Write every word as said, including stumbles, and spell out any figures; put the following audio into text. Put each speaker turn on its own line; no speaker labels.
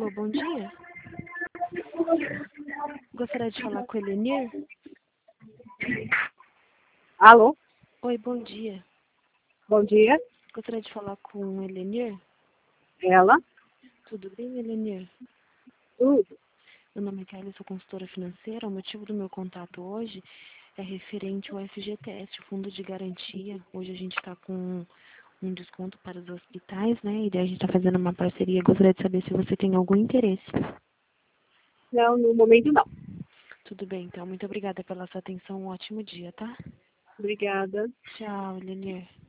Alô, bom dia. Gostaria de falar com o Elenir?
Alô?
Oi, bom dia.
Bom dia.
Gostaria de falar com o Elenir?
Ela?
Tudo bem, Elenir?
Tudo.
Meu nome é Kelly, sou consultora financeira. O motivo do meu contato hoje é referente ao F G T S, o Fundo de Garantia. Hoje a gente está com um desconto para os hospitais, né? E daí a gente está fazendo uma parceria. Gostaria de saber se você tem algum interesse.
Não, no momento não.
Tudo bem, então. Muito obrigada pela sua atenção. Um ótimo dia, tá?
Obrigada.
Tchau, Elenir.